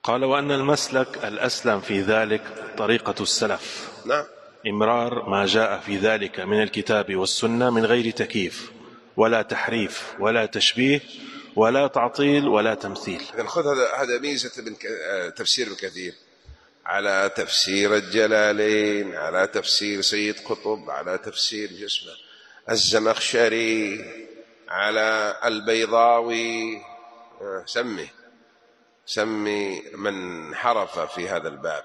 قال: وأن المسلك الأسلم في ذلك طريقة السلف. نعم. إمرار ما جاء في ذلك من الكتاب والسنة من غير تكييف ولا تحريف ولا تشبيه ولا تعطيل ولا تمثيل. إذن خذ هذا ميزة تفسير ابن كثير على تفسير الجلالين، على تفسير سيد قطب، على تفسير جسمه الزمخشري، على البيضاوي. سمي من حرف في هذا الباب.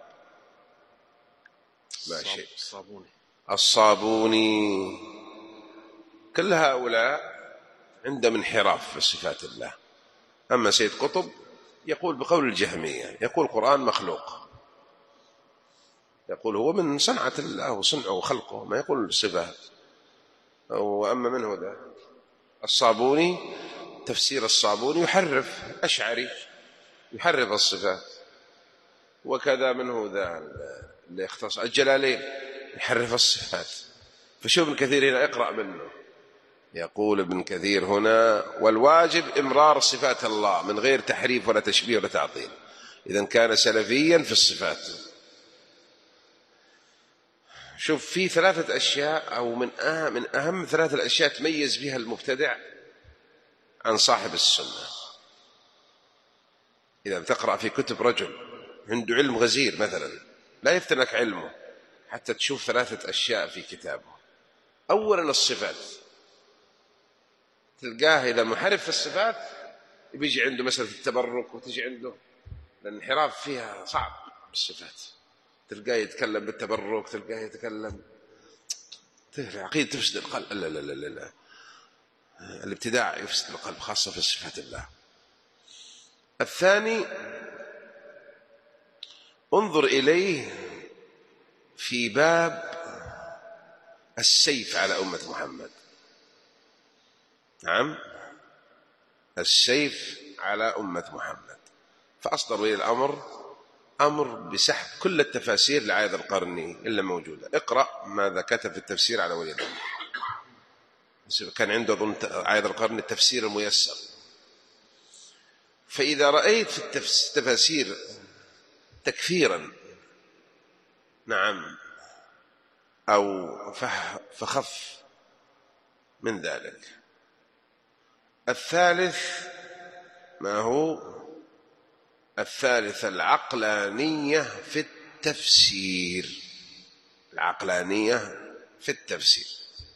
ما شيء. الصابوني. كل هؤلاء عندهم انحراف في صفات الله. أما سيد قطب يقول بقول الجهمية، يقول القرآن مخلوق، يقول هو من صنعة الله وصنعه وخلقه، ما يقول الصفات. وأما منه ذا الصابوني، تفسير الصابوني يحرف، أشعري يحرف الصفات. وكذا منه ذا اللي يختص الجلالين يحرف الصفات. فشوف ابن كثير هنا، اقرأ منه. يقول ابن كثير هنا: والواجب إمرار صفات الله من غير تحريف ولا تشبيه ولا تعطيل. إذن كان سلفيا في الصفات. شوف، في ثلاثة أشياء أو من أهم ثلاثة الأشياء تميز بها المبتدع عن صاحب السنة. إذا تقرأ في كتب رجل عنده علم غزير مثلا، لا يفتنك علمه حتى تشوف ثلاثة أشياء في كتابه. أولا الصفات، تلقاه إذا محرف في الصفات بيجي عنده مسألة التبرك، وتجي عنده الانحراف فيها صعب بالصفات. تلقاه يتكلم بالتبرك، تلقاه يتكلم عقيدة تفسد القلب. لا لا لا لا لا. الابتداع يفسد القلب خاصة في صفات الله. الثاني انظر إليه في باب السيف على أمة محمد. نعم، السيف على أمة محمد. فأصدر ولي الأمر أمر بسحب كل التفاسير لعايض القرني إلا موجودة. اقرأ ماذا كتب في التفسير على ولي الأمر. كان عنده ضمن عايض القرني التفسير الميسر. فإذا رأيت في التفاسير تكفيرا، نعم، أو فخف من ذلك. الثالث ما هو؟ الثالث العقلانية في التفسير. العقلانية في التفسير.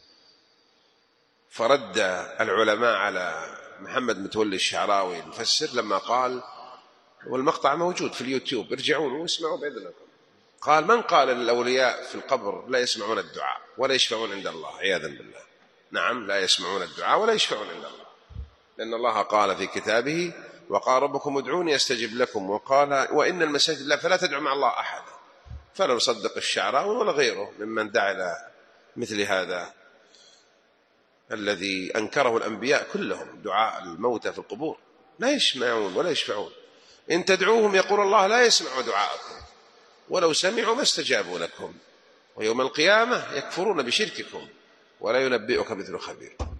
فرد العلماء على محمد متولي الشعراوي المفسر لما قال، والمقطع موجود في اليوتيوب، ارجعوا واسمعوا بإذنكم، قال: من قال أن الأولياء في القبر لا يسمعون الدعاء ولا يشفعون عند الله؟ عياذا بالله. نعم، لا يسمعون الدعاء ولا يشفعون عند الله، لأن الله قال في كتابه: وقال ربكم ادعوني أستجب لكم، وقال: وإن المساجد لا فلا تدعوا مع الله أحد. فلا نصدق الشعراوي ولا غيره ممن دعا إلى مثل هذا الذي أنكره الأنبياء كلهم، دعاء الموتى في القبور. لا يسمعون ولا يشفعون. إن تدعوهم يقول الله لا يسمع دعاءكم، ولو سمعوا ما استجابوا لكم، ويوم القيامة يكفرون بشرككم، ولا ينبئك مثل خبير.